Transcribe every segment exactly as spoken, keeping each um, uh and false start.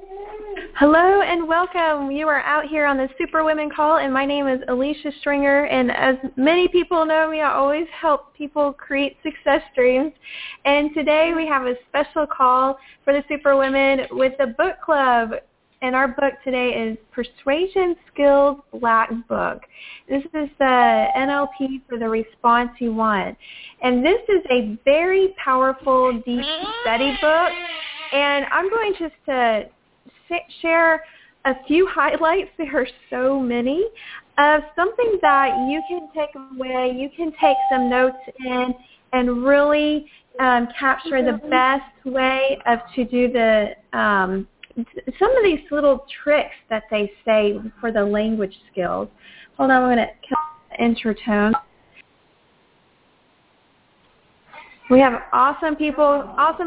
Hello and welcome. You are out here on the Super Women Call, and my name is Alicia Stringer, and as many people know me, I always help people create success dreams. And today we have a special call for the Super Women with the book club, and our book today is Persuasion Skills Black Book. This is the N L P for the response you want. And this is a very powerful, deep study book, and I'm going just to share a few highlights. There are so many of something that you can take away. You can take some notes in and really um, capture the best way of to do the um, some of these little tricks that they say for the language skills. Hold on, I'm going to kill the intro tone. We have awesome people, awesome.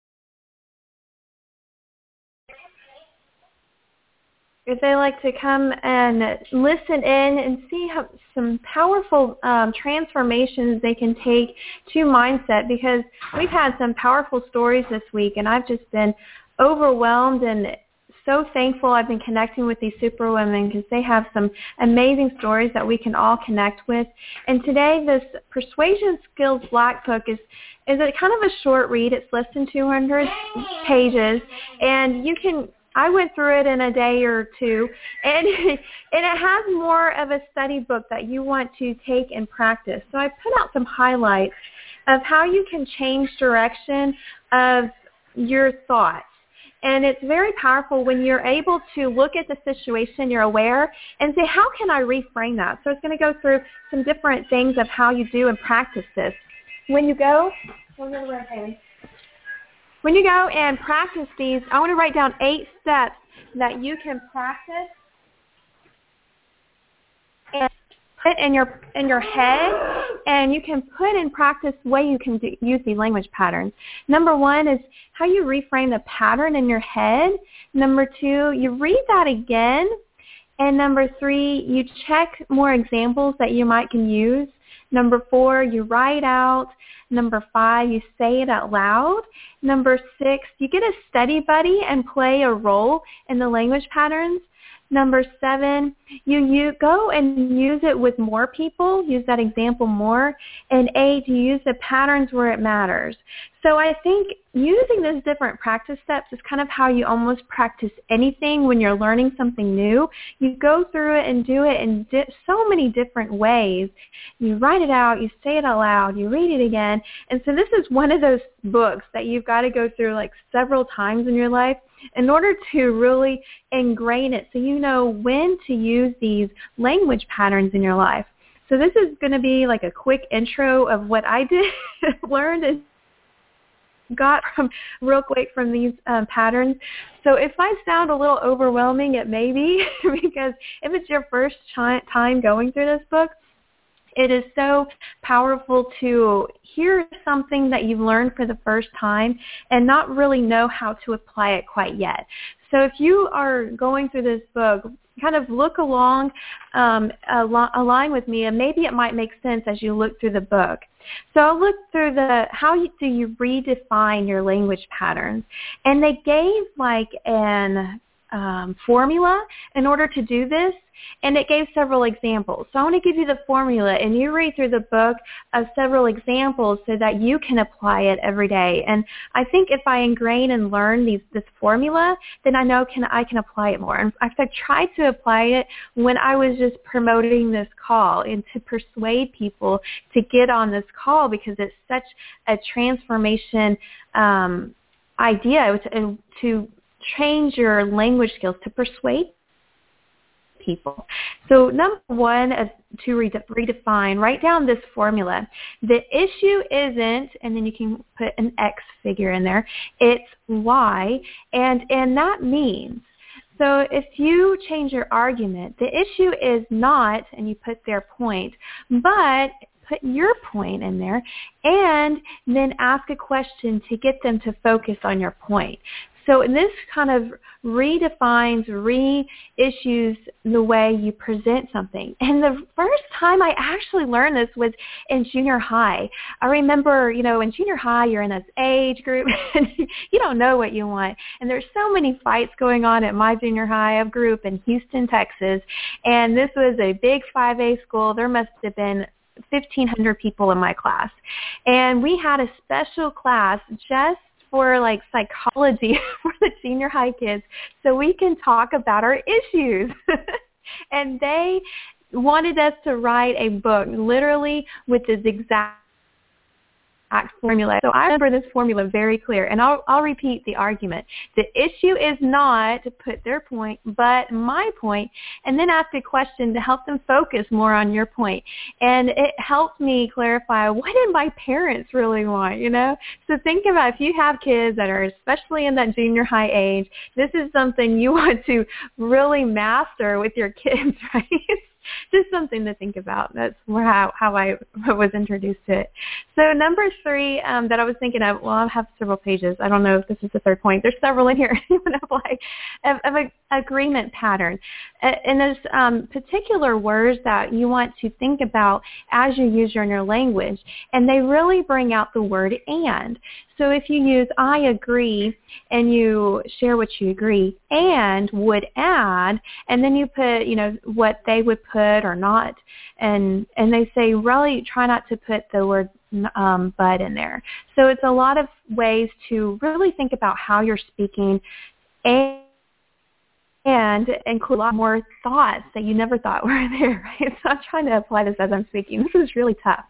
If they like to come and listen in and see how some powerful um, transformations they can take to mindset, because we've had some powerful stories this week, and I've just been overwhelmed and so thankful. I've been connecting with these super women because they have some amazing stories that we can all connect with. And today, this Persuasion Skills Black Book is is a kind of a short read. It's less than two hundred pages, and you can. I went through it in a day or two, and, and it has more of a study book that you want to take and practice. So I put out some highlights of how you can change direction of your thoughts. And it's very powerful when you're able to look at the situation, you're aware, and say, how can I reframe that? So it's going to go through some different things of how you do and practice this. When you go, When you go and practice these, I want to write down eight steps that you can practice and put in your in your head, and you can put in practice the way you can do, use these language patterns. Number one is how you reframe the pattern in your head. Number two, you read that again. And number three, you check more examples that you might can use. Number four, you write out. Number five, you say it out loud. Number six, you get a study buddy and play a role in the language patterns. Number seven, you, you go and use it with more people, use that example more. And eight, you use the patterns where it matters. So I think using those different practice steps is kind of how you almost practice anything when you're learning something new. You go through it and do it in di- so many different ways. You write it out, you say it out loud, you read it again. And so this is one of those books that you've got to go through like several times in your life in order to really ingrain it so you know when to use these language patterns in your life. So this is going to be like a quick intro of what I did, learned and got from real quick from these um, patterns. So if I sound a little overwhelming, it may be because if it's your first ch- time going through this book, it is so powerful to hear something that you've learned for the first time and not really know how to apply it quite yet. So if you are going through this book, kind of look along, um, al- align with me, and maybe it might make sense as you look through the book. So I'll look through the, how you, do you redefine your language patterns? And they gave like an um, formula in order to do this, and it gave several examples. So I want to give you the formula, and you read through the book of several examples so that you can apply it every day. And I think if I ingrain and learn these, this formula, then I know can I can apply it more. In fact, I tried to apply it when I was just promoting this call and to persuade people to get on this call because it's such a transformation um, idea to, to change your language skills, to persuade people. So number one is to redefine, write down this formula. The issue isn't, and then you can put an X figure in there, it's why, and, and that means, so if you change your argument, the issue is not, and you put their point, but put your point in there and then ask a question to get them to focus on your point. So this kind of redefines, reissues the way you present something. And the first time I actually learned this was in junior high. I remember, you know, in junior high, you're in this age group, and you don't know what you want. And there's so many fights going on at my junior high. I grew up in Houston, Texas, and this was a big five A school. There must have been fifteen hundred people in my class. And we had a special class just for like psychology for the junior high kids so we can talk about our issues. And they wanted us to write a book literally with this exact formula. So I remember this formula very clear, and I'll, I'll repeat the argument. The issue is not to put their point, but my point, and then ask a question to help them focus more on your point. And it helped me clarify, what did my parents really want, you know? So think about if you have kids that are especially in that junior high age, this is something you want to really master with your kids, right? Just something to think about. That's how, how I was introduced to it. So number three um, that I was thinking of, well, I have several pages. I don't know if this is the third point. There's several in here you want to apply, of, of an agreement pattern. And there's um, particular words that you want to think about as you use your, in your language, and they really bring out the word and. So if you use I agree and you share what you agree and would add, and then you put, you know, what they would put or not, and and they say really try not to put the word um, but in there. So it's a lot of ways to really think about how you're speaking and and include a lot more thoughts that you never thought were there, right? So I'm trying to apply this as I'm speaking. This is really tough.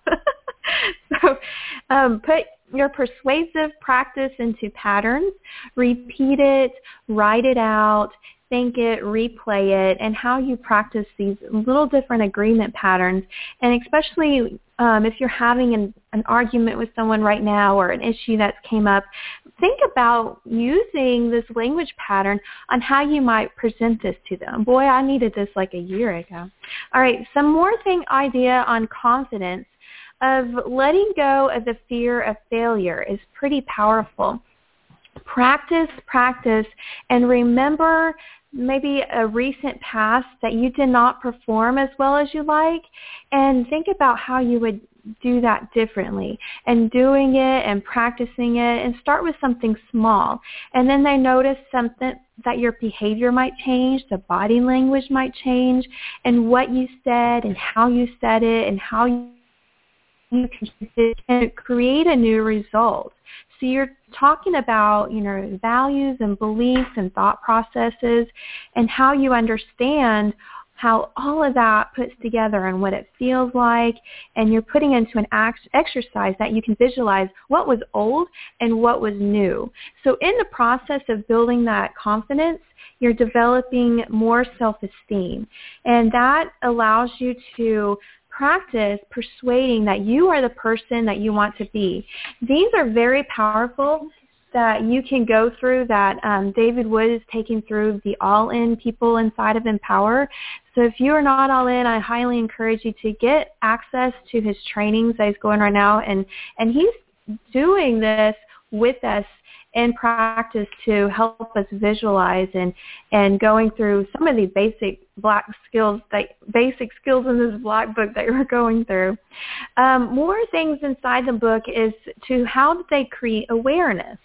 So um, put your persuasive practice into patterns, repeat it, write it out, think it, replay it, and how you practice these little different agreement patterns. And especially um, if you're having an, an argument with someone right now or an issue that came up, think about using this language pattern on how you might present this to them. Boy, I needed this like a year ago. All right, some more thing idea on confidence of letting go of the fear of failure is pretty powerful. Practice, practice, and remember maybe a recent past that you did not perform as well as you like, and think about how you would do that differently, and doing it and practicing it, and start with something small. And then they notice something that your behavior might change, the body language might change, and what you said and how you said it and how you you can create a new result. So you're talking about, you know, values and beliefs and thought processes and how you understand how all of that puts together and what it feels like, and you're putting into an act- exercise that you can visualize what was old and what was new. So in the process of building that confidence, you're developing more self-esteem, and that allows you to practice persuading that you are the person that you want to be. These are very powerful that you can go through, that um, David Wood is taking through the all-in people inside of Empower. So if you are not all in, I highly encourage you to get access to his trainings that he's going right now. And, and he's doing this with us in practice to help us visualize and, and going through some of the basic black skills, that, basic skills in this black book that we're going through. Um, more things inside the book is to how did they create awareness.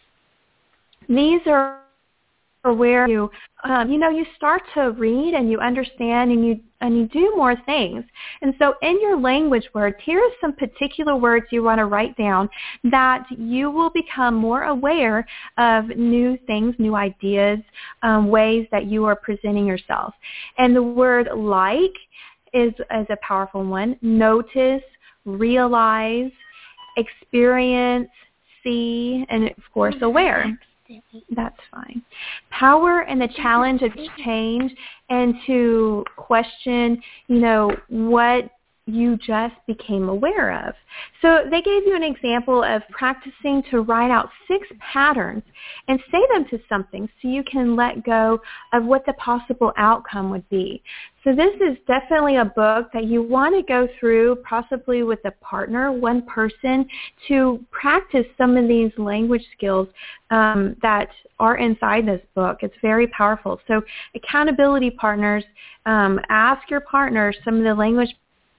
These are where you, um, you know, you start to read and you understand and you and you do more things. And so in your language words, here are some particular words you want to write down that you will become more aware of new things, new ideas, um, ways that you are presenting yourself. And the word like is, is a powerful one. Notice, realize, experience, see, and of course aware. That's fine. Power and the challenge of change, and to question, you know, what you just became aware of. So they gave you an example of practicing to write out six patterns and say them to something so you can let go of what the possible outcome would be. So this is definitely a book that you want to go through, possibly with a partner, one person, to practice some of these language skills um, that are inside this book. It's very powerful. So accountability partners, um, ask your partner some of the language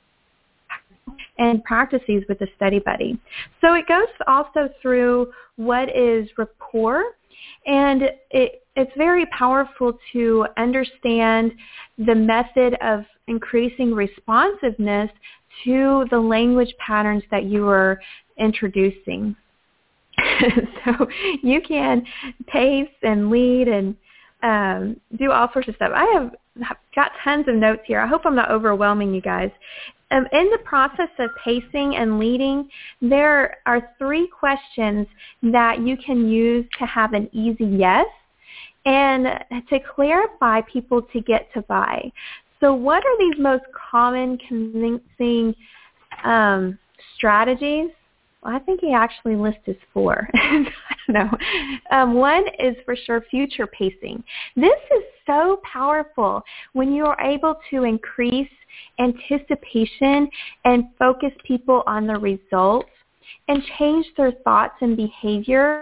and practice these with a study buddy. So it goes also through what is rapport, and it, it's very powerful to understand the method of increasing responsiveness to the language patterns that you are introducing. So you can pace and lead and um, do all sorts of stuff. I have got tons of notes here. I hope I'm not overwhelming you guys. Um, in the process of pacing and leading, there are three questions that you can use to have an easy yes and to clarify people to get to buy. So what are these most common convincing um, strategies? Well, I think he actually listed four. I don't know. Um, one is for sure future pacing. This is so powerful when you are able to increase anticipation and focus people on the results and change their thoughts and behavior.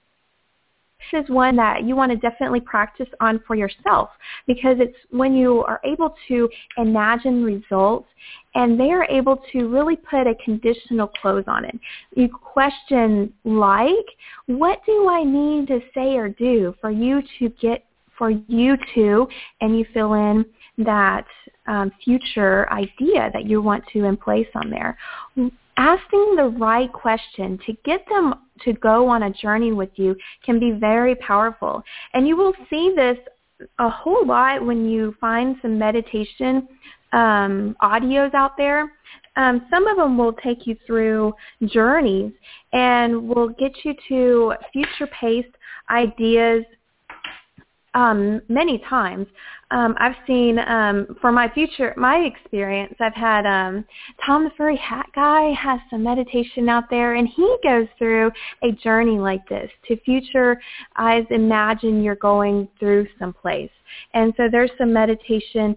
This is one that you want to definitely practice on for yourself, because it's when you are able to imagine results and they are able to really put a conditional close on it. You question like, what do I need to say or do for you to get, for you to, and you fill in that um, future idea that you want to in place on there. Asking the right question to get them to go on a journey with you can be very powerful. And you will see this a whole lot when you find some meditation um, audios out there. Um, some of them will take you through journeys and will get you to future-paced ideas um, many times. Um, I've seen, um, for my future, my experience, I've had um, Tom the Furry Hat Guy has some meditation out there, and he goes through a journey like this to future eyes. Imagine you're going through someplace. And so there's some meditation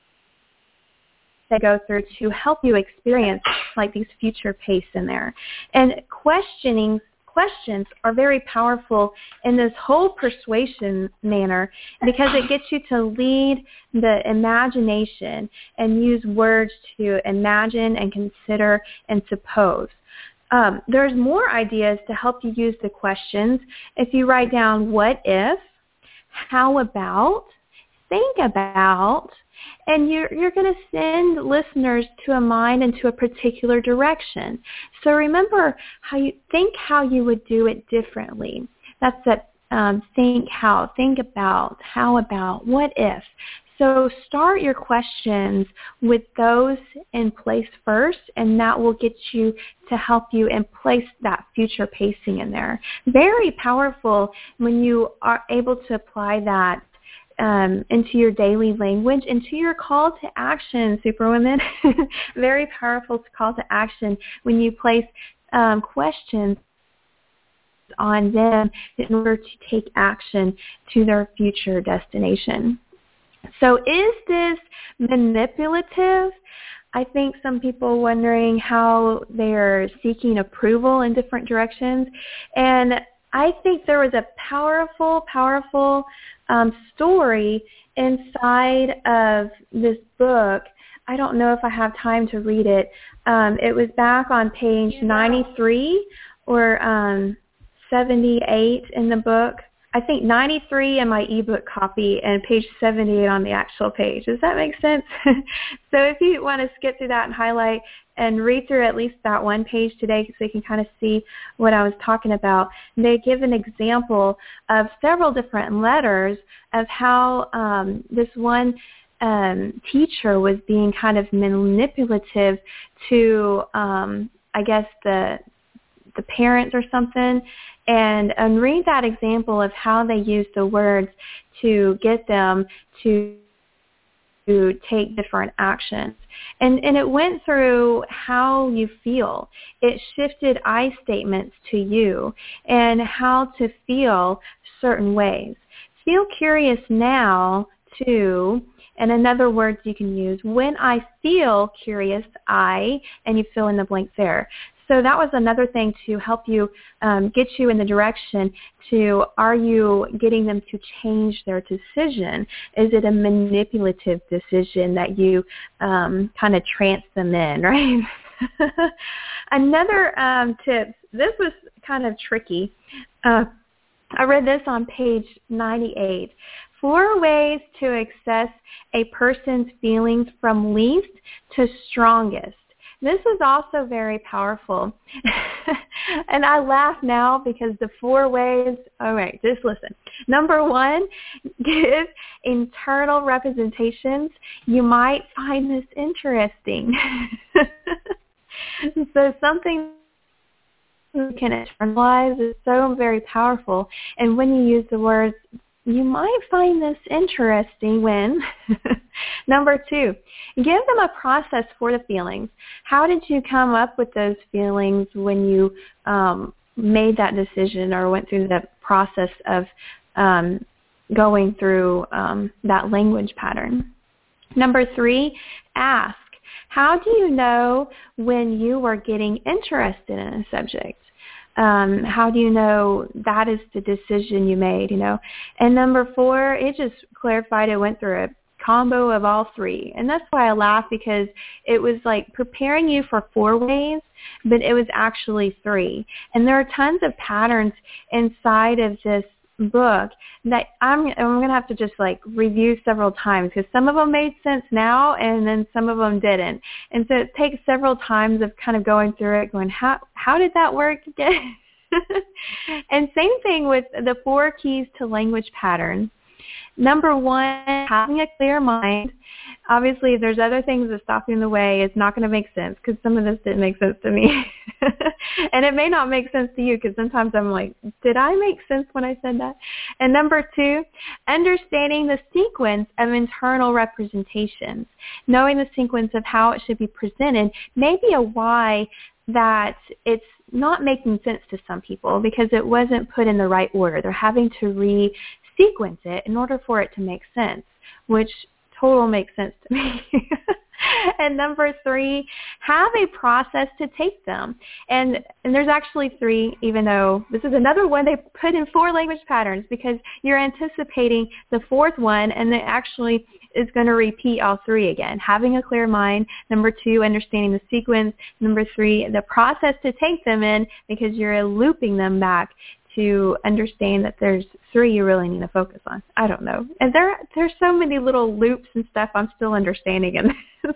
that go through to help you experience like these future pace in there. And questioning questions are very powerful in this whole persuasion manner, because it gets you to lead the imagination and use words to imagine and consider and suppose. Um, there's more ideas to help you use the questions. If you write down what if, how about, think about, and you're, you're going to send listeners to a mind into a particular direction. So remember how you think how you would do it differently. That's that um, think how, think about, how about, what if. So start your questions with those in place first, and that will get you to help you and place that future pacing in there. Very powerful when you are able to apply that Um, into your daily language, into your call to action, Superwomen. Very powerful call to action when you place um, questions on them in order to take action to their future destination. So is this manipulative? I think some people wondering how they're seeking approval in different directions. And I think there was a powerful, powerful um, story inside of this book. I don't know if I have time to read it. Um, it was back on page ninety-three or um, seventy-eight in the book. I think ninety-three in my ebook copy and page seventy-eight on the actual page. Does that make sense? So if you want to skip through that and highlight and read through at least that one page today so you can kind of see what I was talking about, they give an example of several different letters of how um, this one um, teacher was being kind of manipulative to, um, I guess, the the parents or something, and, and read that example of how they used the words to get them to to take different actions. And, and it went through how you feel. It shifted I statements to you and how to feel certain ways. Feel curious now to, and another words you can use, when I feel curious, I, and you fill in the blank there. So that was another thing to help you um, get you in the direction to, are you getting them to change their decision? Is it a manipulative decision that you um, kind of trance them in, right? Another um, tip, this was kind of tricky. Uh, I read this on page ninety-eight. Four ways to assess a person's feelings from least to strongest. This is also very powerful. And I laugh now because the four ways, all right, just listen. Number one, give internal representations. You might find this interesting. So something you can internalize is so very powerful. And when you use the words, you might find this interesting when, number two, give them a process for the feelings. How did you come up with those feelings when you um, made that decision or went through the process of um, going through um, that language pattern? Number three, ask, how do you know when you are getting interested in a subject? Um, how do you know that is the decision you made, you know? And number four, it just clarified it went through a combo of all three. And that's why I laugh, because it was like preparing you for four ways, but it was actually three. And there are tons of patterns inside of this book that I'm, I'm going to have to just like review several times, because some of them made sense now and then some of them didn't. And so it takes several times of kind of going through it, going, how, how did that work again? And same thing with the four keys to language patterns. Number one, having a clear mind. Obviously, if there's other things that stop you in the way, it's not going to make sense, because some of this didn't make sense to me. And it may not make sense to you, because sometimes I'm like, did I make sense when I said that? And number two, understanding the sequence of internal representations. Knowing the sequence of how it should be presented may be a why that it's not making sense to some people because it wasn't put in the right order. They're having to re-sequence it in order for it to make sense, which total makes sense to me. And number three, have a process to take them. And and there's actually three, even though this is another one they put in four language patterns, because you're anticipating the fourth one, and it actually is going to repeat all three again. Having a clear mind. Number two, understanding the sequence. Number three, the process to take them in, because you're looping them back to understand that there's three you really need to focus on. I don't know. And there there's so many little loops and stuff I'm still understanding in this.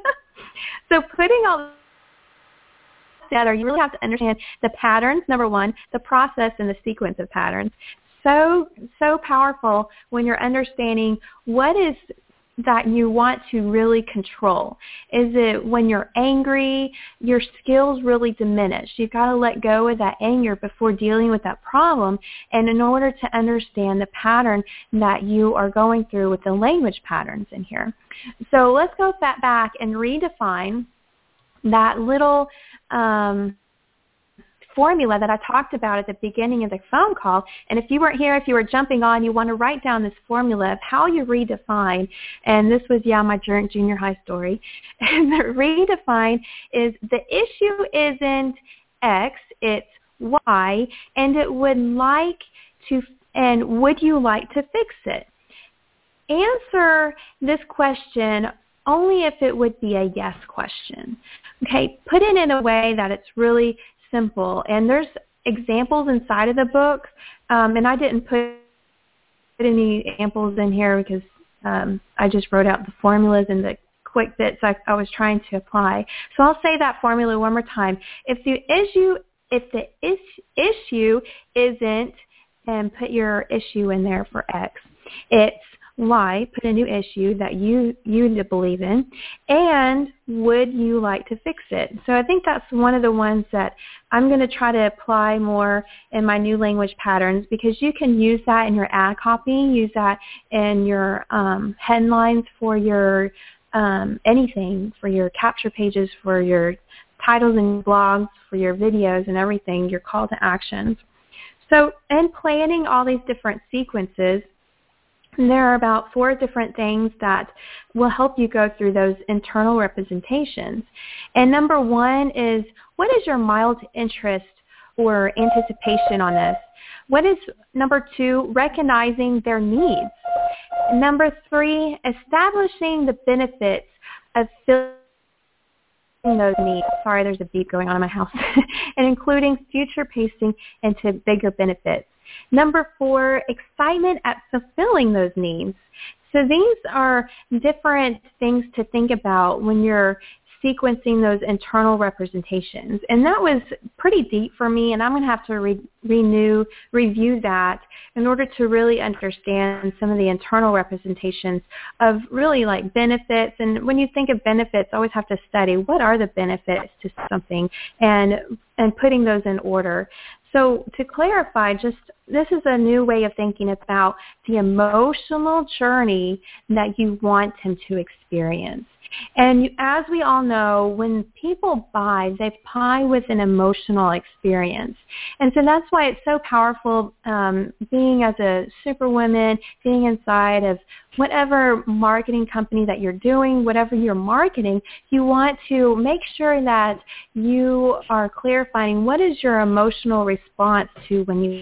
So putting all this together, you really have to understand the patterns, number one, the process and the sequence of patterns. So, so powerful when you're understanding what is that you want to really control. Is it when you're angry, your skills really diminish? You've got to let go of that anger before dealing with that problem, and in order to understand the pattern that you are going through with the language patterns in here. So let's go back and redefine that little um, formula that I talked about at the beginning of the phone call. And if you weren't here, if you were jumping on, you want to write down this formula of how you redefine. And this was, yeah, my junior high story. And the redefine is the issue isn't X, it's Y, and it would like to, and would you like to fix it? Answer this question only if it would be a yes question. Okay, put it in a way that it's really simple. And there's examples inside of the book, um, and I didn't put any examples in here because um, I just wrote out the formulas and the quick bits I, I was trying to apply. So I'll say that formula one more time. If the issue, if the is, issue isn't, and put your issue in there for X, it's Y, put a new issue that you you believe in, and would you like to fix it? So I think that's one of the ones that I'm going to try to apply more in my new language patterns, because you can use that in your ad copy, use that in your um, headlines for your um, anything, for your capture pages, for your titles and blogs, for your videos and everything, your call to actions. So in planning all these different sequences, there are about four different things that will help you go through those internal representations. And number one is what is your mild interest or anticipation on this? What is, number two, recognizing their needs. Number three, establishing the benefits of filling those needs. Sorry, there's a beep going on in my house. And including future pacing into bigger benefits. Number four, excitement at fulfilling those needs. So these are different things to think about when you're sequencing those internal representations. And that was pretty deep for me, and I'm going to have to re- renew, review that in order to really understand some of the internal representations of really like benefits. And when you think of benefits, always have to study what are the benefits to something and and putting those in order. So to clarify, just this is a new way of thinking about the emotional journey that you want him to experience. And as we all know, when people buy, they buy with an emotional experience. And so that's why it's so powerful um, being as a superwoman, being inside of whatever marketing company that you're doing, whatever you're marketing, you want to make sure that you are clarifying what is your emotional response to when you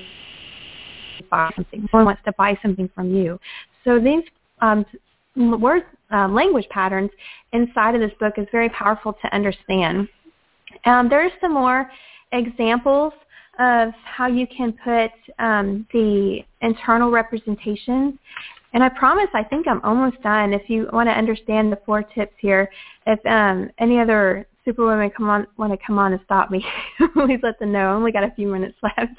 buy something. Someone wants to buy something from you. So these um, word uh, language patterns inside of this book is very powerful to understand. Um, there's some more examples of how you can put um, the internal representations. And I promise, I think I'm almost done. If you want to understand the four tips here, if um, any other superwomen come on, want to come on and stop me, please let them know. I only got a few minutes left.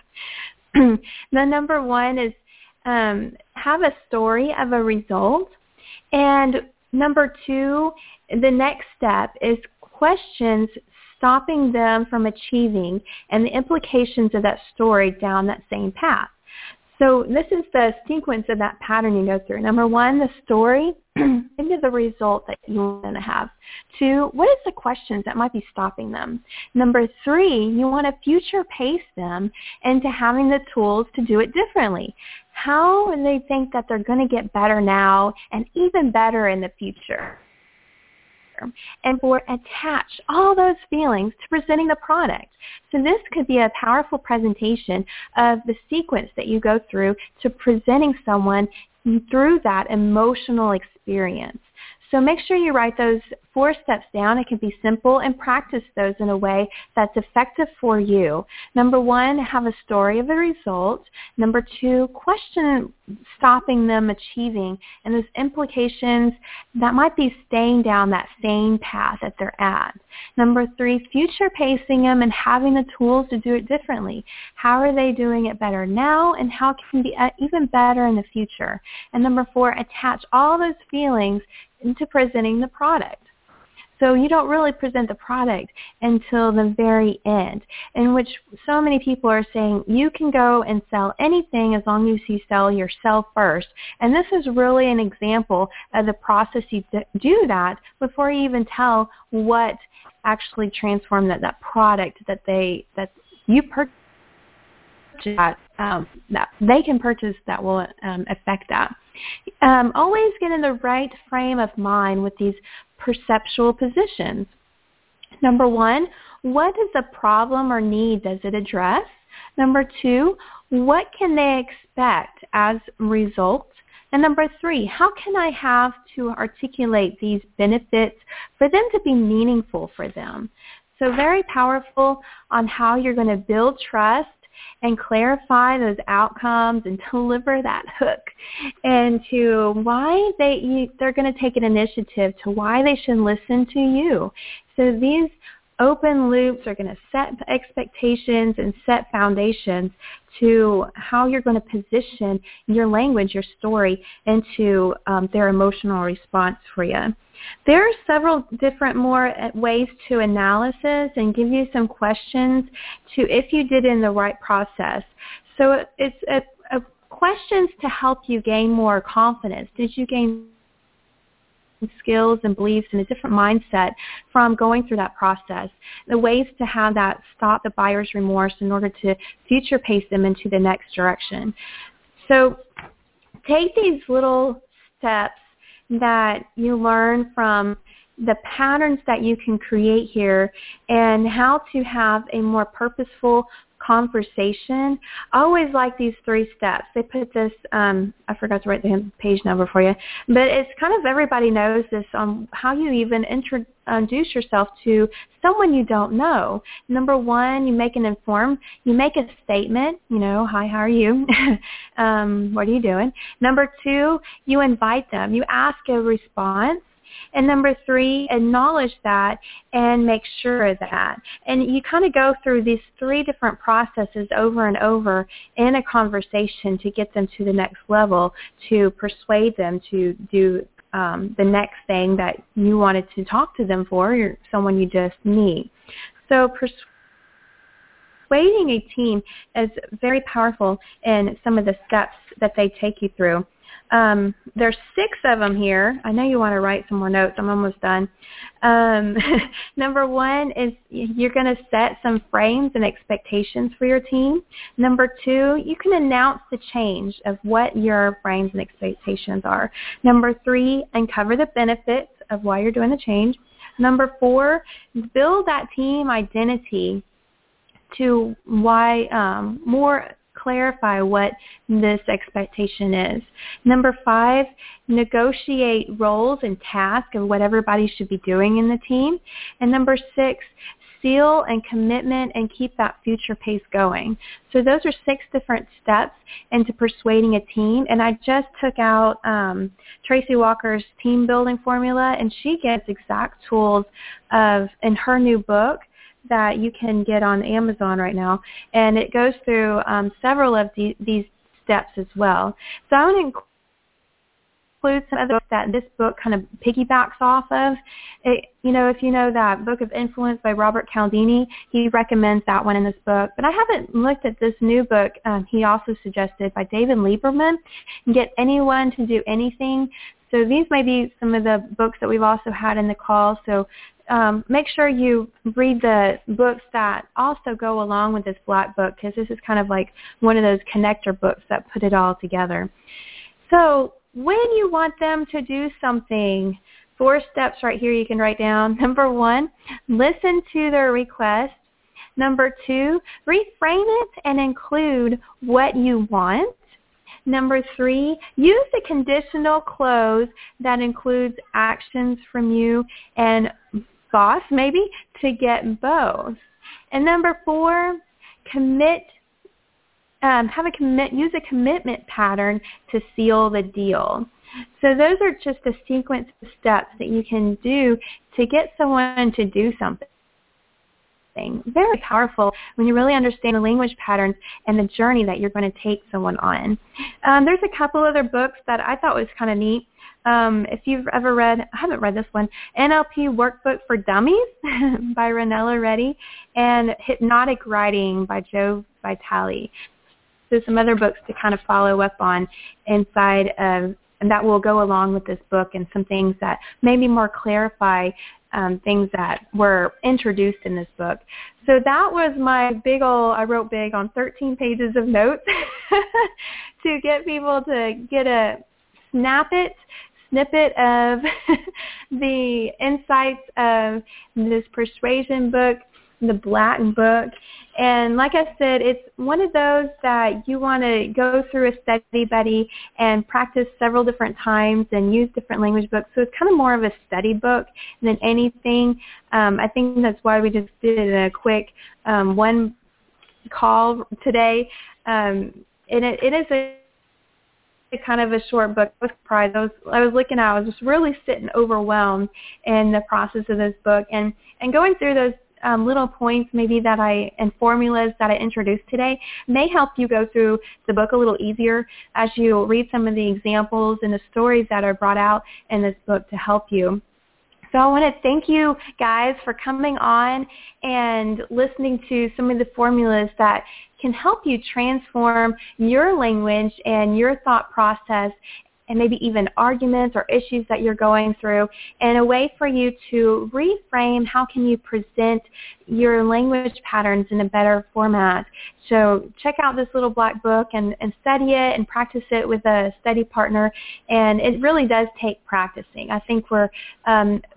The number one is um, have a story of a result. And number two, the next step is questions stopping them from achieving and the implications of that story down that same path. So this is the sequence of that pattern you go through. Number one, the story, think of the result that you want to have. Two, what is the questions that might be stopping them? Number three, you want to future pace them into having the tools to do it differently. How do they think that they're going to get better now and even better in the future? And for attach all those feelings to presenting the product. So this could be a powerful presentation of the sequence that you go through to presenting someone through that emotional experience. So make sure you write those four steps down. It can be simple, and practice those in a way that's effective for you. Number one, have a story of the result. Number two, question stopping them achieving and those implications that might be staying down that same path that they're at. Number three, future pacing them and having the tools to do it differently. How are they doing it better now, and how can it be even better in the future? And number four, attach all those feelings into presenting the product. So you don't really present the product until the very end, in which so many people are saying you can go and sell anything as long as you sell yourself first. And this is really an example of the process you do that before you even tell what actually transformed that, that product that they that you purchased. That, um, that they can purchase that will um, affect that. Um, always get in the right frame of mind with these perceptual positions. Number one, what is the problem or need does it address? Number two, what can they expect as results? And number three, how can I have to articulate these benefits for them to be meaningful for them? So very powerful on how you're going to build trust and clarify those outcomes and deliver that hook, and to why they you, they're going to take an initiative to why they should listen to you. So these open loops are going to set expectations and set foundations to how you're going to position your language, your story, into um, their emotional response for you. There are several different more ways to analysis and give you some questions to if you did it in the right process. So it's a, a questions to help you gain more confidence. Did you gain skills and beliefs and a different mindset from going through that process? The ways to have that stop the buyer's remorse in order to future pace them into the next direction. So take these little steps that you learn from the patterns that you can create here and how to have a more purposeful conversation. I always like these three steps. They put this, um, I forgot to write the page number for you, but it's kind of everybody knows this on how you even introduce yourself to someone you don't know. Number one, you make an informed, you make a statement, you know, hi, how are you? um, what are you doing? Number two, you invite them. You ask a response. And number three, acknowledge that and make sure of that. And you kind of go through these three different processes over and over in a conversation to get them to the next level, to persuade them to do um, the next thing that you wanted to talk to them for, or someone you just meet. So persuading a team is very powerful in some of the steps that they take you through. Um, there's six of them here. I know you want to write some more notes. I'm almost done. Um, number one is you're going to set some frames and expectations for your team. Number two, you can announce the change of what your frames and expectations are. Number three, uncover the benefits of why you're doing the change. Number four, build that team identity to why um, more clarify what this expectation is. Number five, negotiate roles and tasks of what everybody should be doing in the team. And number six, seal and commitment and keep that future pace going. So those are six different steps into persuading a team. And I just took out um, Tracy Walker's team building formula, and she gets exact tools of in her new book that you can get on Amazon right now, and it goes through um, several of the, these steps as well. So I want to include some other books that this book kind of piggybacks off of. It, you know, if you know that Book of Influence by Robert Cialdini, he recommends that one in this book. But I haven't looked at this new book um, he also suggested by David Lieberman, Get Anyone to Do Anything. So these may be some of the books that we've also had in the call. So um, make sure you read the books that also go along with this black book, because this is kind of like one of those connector books that put it all together. So when you want them to do something, four steps right here you can write down. Number one, listen to their request. Number two, reframe it and include what you want. Number three, use a conditional clause that includes actions from you and boss, maybe, to get both. And number four, commit, um, have a commit, use a commitment pattern to seal the deal. So those are just a sequence of steps that you can do to get someone to do something. Very powerful when you really understand the language patterns and the journey that you're going to take someone on. Um, there's a couple other books that I thought was kind of neat. Um, if you've ever read, I haven't read this one, N L P Workbook for Dummies by Ranella Reddy, and Hypnotic Writing by Joe Vitale. So some other books to kind of follow up on inside of, and that will go along with this book, and some things that maybe more clarify um, things that were introduced in this book. So that was my big old, I wrote big on thirteen pages of notes to get people to get a snippet, snippet of the insights of this persuasion book, the Black book. And like I said, it's one of those that you want to go through a study buddy and practice several different times and use different language books. So it's kind of more of a study book than anything. Um, I think that's why we just did it in a quick um, one call today. Um, and it, it is a kind of a short book. I was surprised. I was, I was looking at it. I was just really sitting overwhelmed in the process of this book. And, and going through those Um, little points maybe that I and formulas that I introduced today may help you go through the book a little easier as you read some of the examples and the stories that are brought out in this book to help you. So I want to thank you guys for coming on and listening to some of the formulas that can help you transform your language and your thought process, and maybe even arguments or issues that you're going through, and a way for you to reframe how can you present your language patterns in a better format. So check out this little black book and, and study it and practice it with a study partner, and it really does take practicing. I think we're um,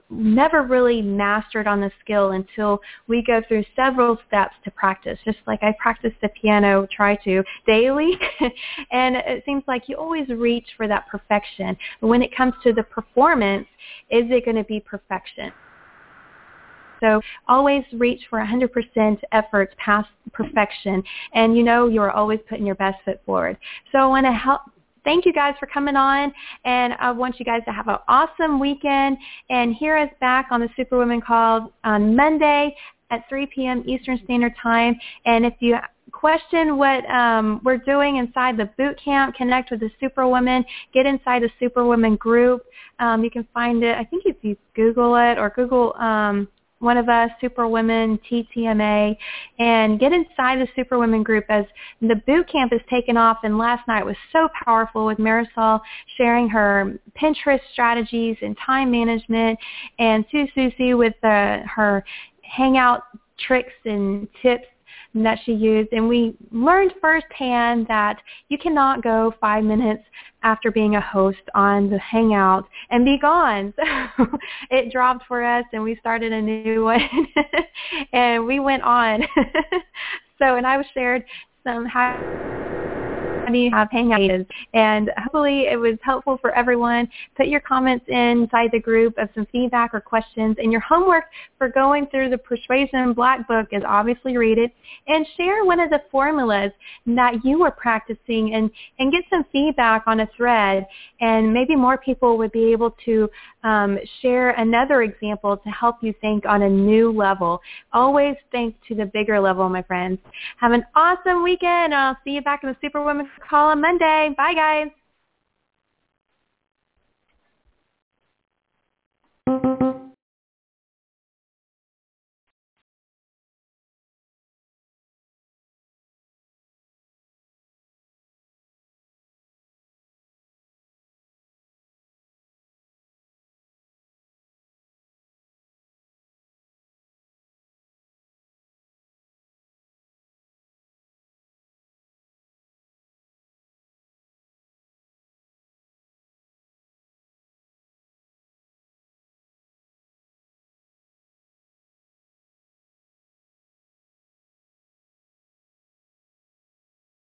never really mastered on the skill until we go through several steps to practice. Just like I practice the piano, try to, daily, and it seems like you always reach for that perfection. But when it comes to the performance, is it going to be perfection? So always reach for one hundred percent efforts past perfection, and you know you're always putting your best foot forward. So I want to help. Thank you guys for coming on, and I want you guys to have an awesome weekend, and hear us back on the Superwoman Call on Monday at three p.m. Eastern Standard Time. And if you question what um, we're doing inside the boot camp, connect with the Superwoman, get inside the Superwoman group. Um, you can find it, I think if you Google it or Google um, one of us, Superwomen T T M A, and get inside the Superwomen group as the boot camp is taken off. And last night was so powerful with Marisol sharing her Pinterest strategies and time management, and Sue Susie with uh, her Hangout tricks and tips that she used. And we learned firsthand that you cannot go five minutes after being a host on the Hangout and be gone. So it dropped for us, and we started a new one, and we went on. So, and I shared some how do you have Hangouts, and hopefully it was helpful for everyone. Put your comments inside the group of some feedback or questions, and your homework for going through the Persuasion Black Book is obviously read it and share one of the formulas that you were practicing, and, and get some feedback on a thread, and maybe more people would be able to um, share another example to help you think on a new level. Always think to the bigger level, my friends. Have an awesome weekend. I'll see you back in the Superwoman Call on Monday. Bye, guys.